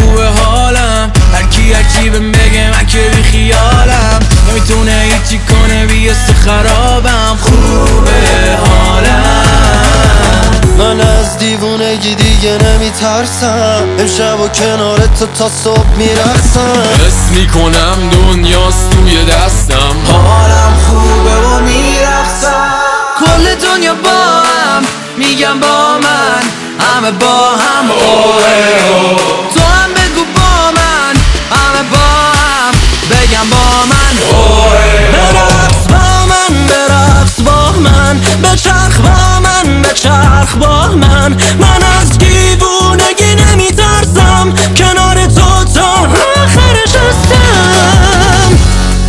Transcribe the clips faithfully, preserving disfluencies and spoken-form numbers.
خوبه حالم، هرکی هرچی بهم بگه من که بی خیالم، نمیتونه هیچی کنه بیست خرابم. خوبه حالم، من از دیوونگی دیگه نمیترسم، امشب و کنارت تو تا صبح میرقصم. حس میکنم دنیاست توی دستم، حالم خوبه و میرقصم. کل دنیا با هم میگم با من، همه با هم اوه اوه. تو هم بگو با من، همه با هم بگم با من اوه. برقص با من، برقص با من، بچرخ با من، بچرخ با من. من از دیوونگی نمیترسم، کنار تو تا آخرش هستم.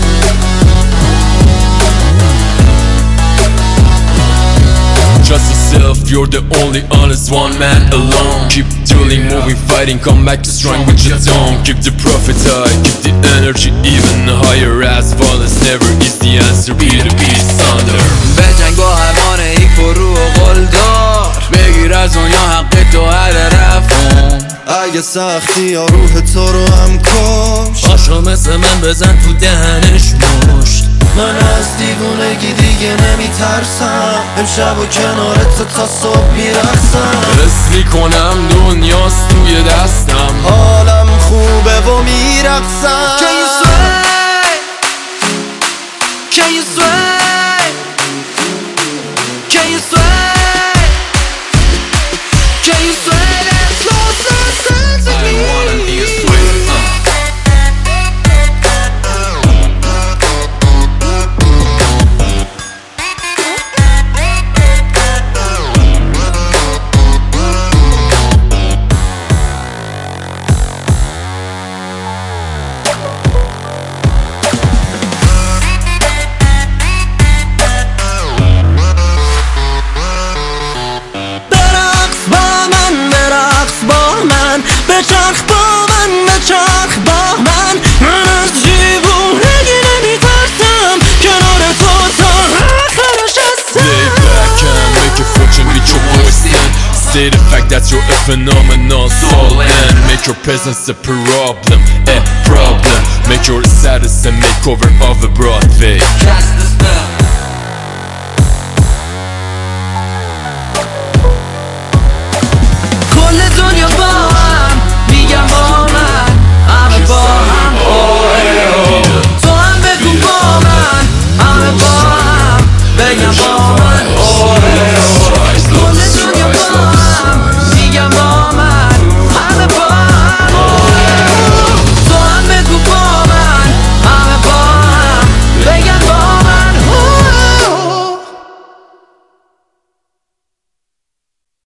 Trust yourself, you're the only honest one man alone. Keep drilling, moving, fighting, come back to strong with your tone. Keep the profit high, keep the energy even higher. As violence never is the answer, be the beast under. بجنگ با حیوان یک فرو و قلدار، بگیر از دنیا حق تو هر رفون. اگه سختی یا روح تو رو هم کش، پاشو مثل من بزن تو دهنش مشت. من از دیوونگی دیگه نمیترسم، امشب و کنارت تو تا صبح میرقصم. حس میکنم دنیاست توی دستم، حالم خوبه و میرقصم. Can you sway? Can you sway? Can you sway? Can you sway? Let's go, let's dance with me. I wanna be a sway. بچرخ با من، بچرخ با من. من از دیوونگی نمیترسم، کنار تو تا آخرش هستم. Lay back and make your fortune with your voice and say the fact that you're a phenomenal soul and make your presence a problem, a problem. Make your status a makeover of a Broadway. Cast the spell. کل دنیا با هم میگم با من، همه با هم اوه اوه. تو هم بگو با من، همه با هم بگم با